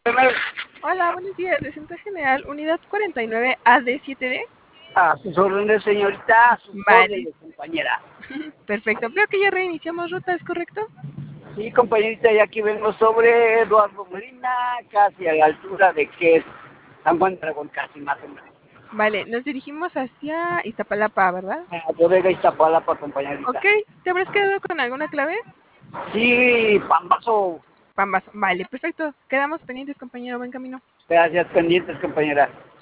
Hola, buenos días. Recento General, unidad 49 AD7D. A sus órdenes, señorita, a sus Vale, órdenes, compañera. perfecto. Veo que ya reiniciamos ruta, ¿es correcto? Sí, compañerita, ya aquí vengo sobre Eduardo Molina, casi a la altura de que es San Juan Dragón, casi más o menos. Vale, nos dirigimos hacia Iztapalapa, ¿verdad? A Bodega Iztapalapa, Ok, compañerita. ¿te habrás quedado con alguna clave? Sí, Pambazo. Pambas. Vale, perfecto. Quedamos pendientes, compañero. Buen camino. Gracias, pendientes, compañera.